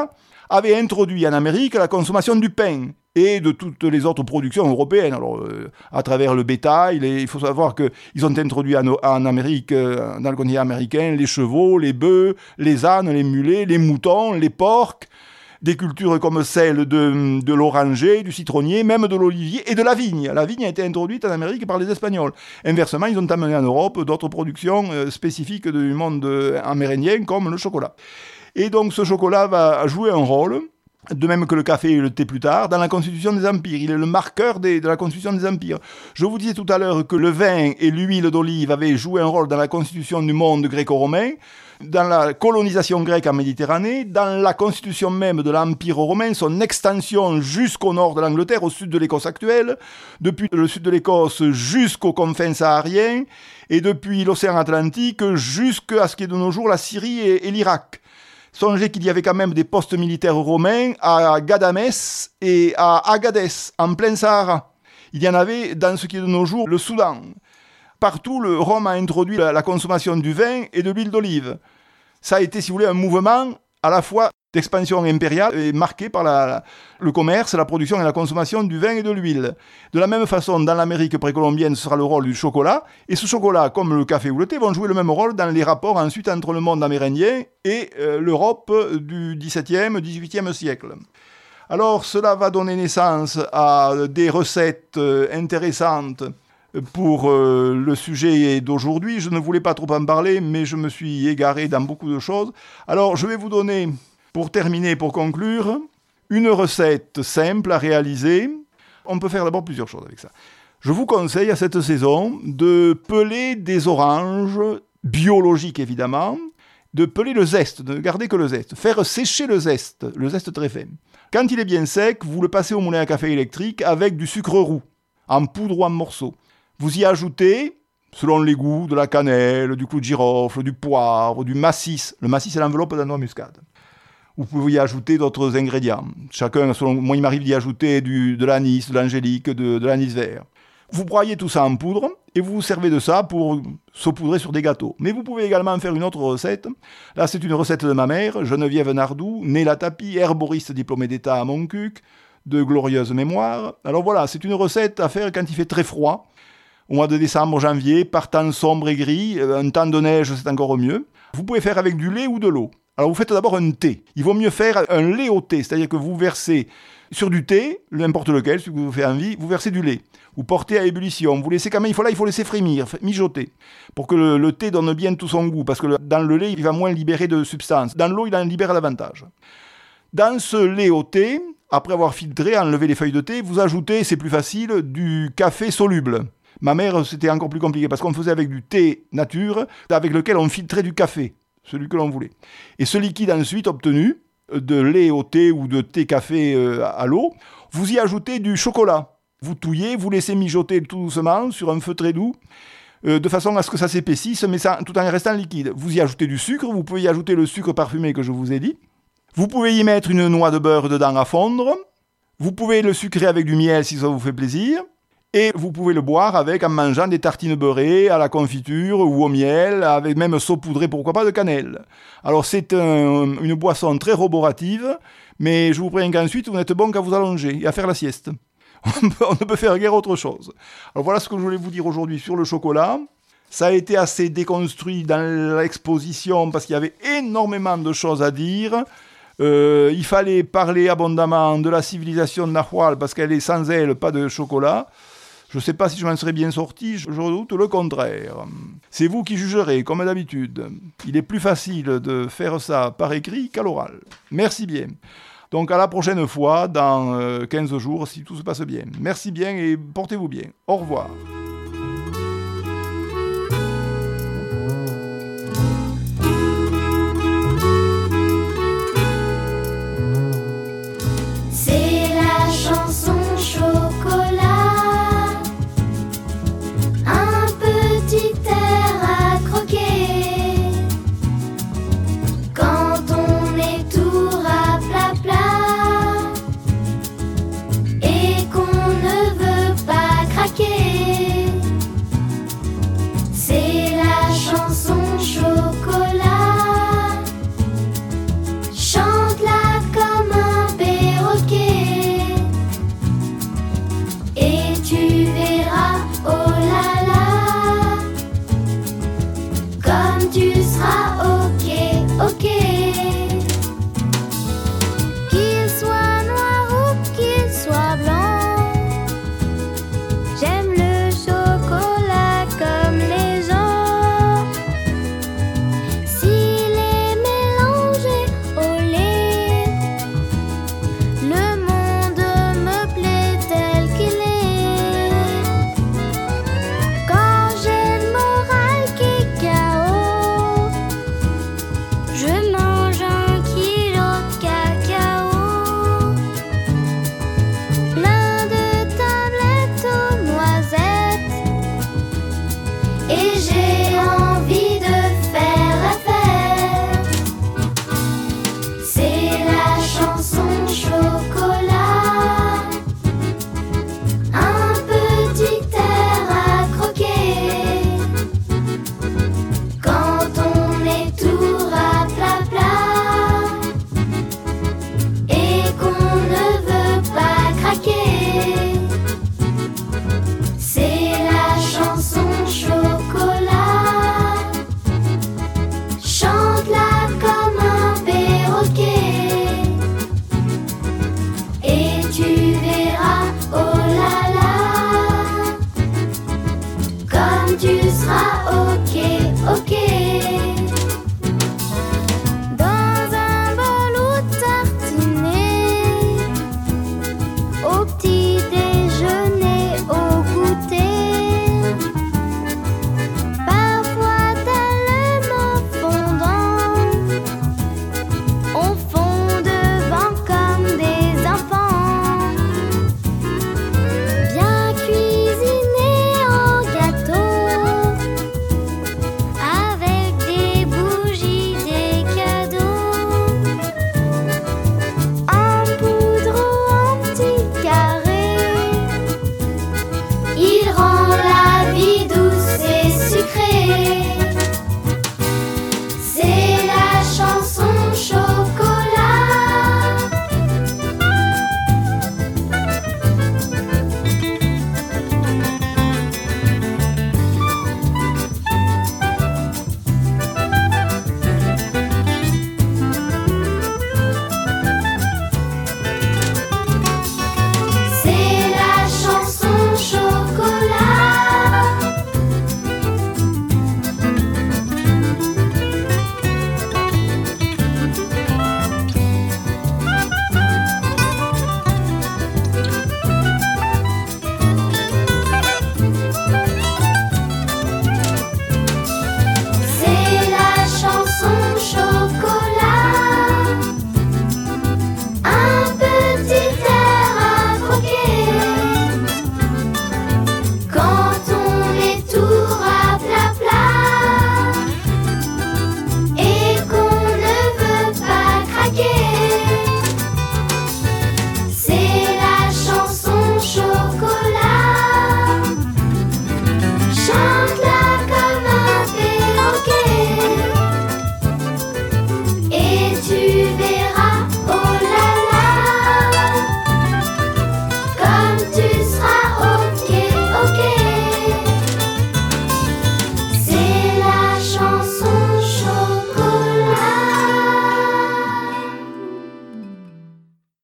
avait introduit en Amérique la consommation du pain et de toutes les autres productions européennes. Alors, euh, à travers le bétail, les, il faut savoir qu'ils ont introduit en, en Amérique, euh, dans le continent américain, les chevaux, les bœufs, les ânes, les mulets, les moutons, les porcs, des cultures comme celle de, de l'oranger, du citronnier, même de l'olivier et de la vigne. La vigne a été introduite en Amérique par les Espagnols. Inversement, ils ont amené en Europe d'autres productions euh, spécifiques du monde euh, amérindien, comme le chocolat. Et donc, ce chocolat va jouer un rôle, de même que le café et le thé plus tard, dans la constitution des empires. Il est le marqueur des, de la constitution des empires. Je vous disais tout à l'heure que le vin et l'huile d'olive avaient joué un rôle dans la constitution du monde gréco-romain, dans la colonisation grecque en Méditerranée, dans la constitution même de l'Empire romain, son extension jusqu'au nord de l'Angleterre, au sud de l'Écosse actuelle, depuis le sud de l'Écosse jusqu'aux confins sahariens, et depuis l'océan Atlantique jusqu'à ce qui est de nos jours la Syrie et, et l'Irak. Songez qu'il y avait quand même des postes militaires romains à Gadamès et à Agadès, en plein Sahara. Il y en avait dans ce qui est de nos jours le Soudan. Partout, le Rome a introduit la, la consommation du vin et de l'huile d'olive. Ça a été, si vous voulez, un mouvement à la fois d'expansion impériale et marqué par la, la, le commerce, la production et la consommation du vin et de l'huile. De la même façon, dans l'Amérique précolombienne, ce sera le rôle du chocolat. Et ce chocolat, comme le café ou le thé, vont jouer le même rôle dans les rapports ensuite entre le monde amérindien et euh, l'Europe du dix-septième, dix-huitième siècle. Alors, cela va donner naissance à des recettes euh, intéressantes pour euh, le sujet d'aujourd'hui. Je ne voulais pas trop en parler, mais je me suis égaré dans beaucoup de choses. Alors, je vais vous donner, pour terminer, pour conclure, une recette simple à réaliser. On peut faire d'abord plusieurs choses avec ça. Je vous conseille à cette saison de peler des oranges, biologiques évidemment, de peler le zeste, de ne garder que le zeste, faire sécher le zeste, le zeste très fin. Quand il est bien sec, vous le passez au moulin à café électrique avec du sucre roux, en poudre ou en morceaux. Vous y ajoutez, selon les goûts, de la cannelle, du clou de girofle, du poivre, du massis. Le massis, c'est l'enveloppe d'un noix muscade. Vous pouvez y ajouter d'autres ingrédients. Chacun, selon moi, il m'arrive d'y ajouter du, de l'anis, de l'angélique, de, de l'anis vert. Vous broyez tout ça en poudre et vous vous servez de ça pour saupoudrer sur des gâteaux. Mais vous pouvez également faire une autre recette. Là, c'est une recette de ma mère, Geneviève Nardou, née la Tapie, herboriste diplômée d'État à Montcuq, de glorieuse mémoire. Alors voilà, c'est une recette à faire quand il fait très froid. Au mois de décembre, janvier, par temps sombre et gris, un temps de neige, c'est encore mieux. Vous pouvez faire avec du lait ou de l'eau. Alors vous faites d'abord un thé. Il vaut mieux faire un lait au thé, c'est-à-dire que vous versez sur du thé, n'importe lequel, celui que vous faites envie, vous versez du lait. Vous portez à ébullition. Vous laissez quand même, il faut là, il faut laisser frémir, mijoter, pour que le, le thé donne bien tout son goût, parce que le, dans le lait, il va moins libérer de substances. Dans l'eau, il en libère davantage. Dans ce lait au thé, après avoir filtré, enlevé les feuilles de thé, vous ajoutez, c'est plus facile, du café soluble. Ma mère, c'était encore plus compliqué, parce qu'on faisait avec du thé nature, avec lequel on filtrait du café, celui que l'on voulait. Et ce liquide ensuite obtenu, de lait au thé ou de thé-café euh, à l'eau, vous y ajoutez du chocolat. Vous touillez, vous laissez mijoter tout doucement sur un feu très doux, euh, de façon à ce que ça s'épaississe, mais ça, tout en restant liquide. Vous y ajoutez du sucre, vous pouvez y ajouter le sucre parfumé que je vous ai dit. Vous pouvez y mettre une noix de beurre dedans à fondre. Vous pouvez le sucrer avec du miel si ça vous fait plaisir. Et vous pouvez le boire avec, en mangeant des tartines beurrées à la confiture ou au miel, avec même saupoudré, pourquoi pas, de cannelle. Alors c'est un, une boisson très roborative, mais je vous préviens qu'ensuite vous n'êtes bon qu'à vous allonger et à faire la sieste. On, peut, on ne peut faire guère autre chose. Alors voilà ce que je voulais vous dire aujourd'hui sur le chocolat. Ça a été assez déconstruit dans l'exposition parce qu'il y avait énormément de choses à dire. Euh, il fallait parler abondamment de la civilisation nahual parce qu'elle est sans elle, pas de chocolat. Je ne sais pas si je m'en serais bien sorti, je redoute le contraire. C'est vous qui jugerez, comme d'habitude. Il est plus facile de faire ça par écrit qu'à l'oral. Merci bien. Donc à la prochaine fois, dans quinze jours, si tout se passe bien. Merci bien et portez-vous bien. Au revoir.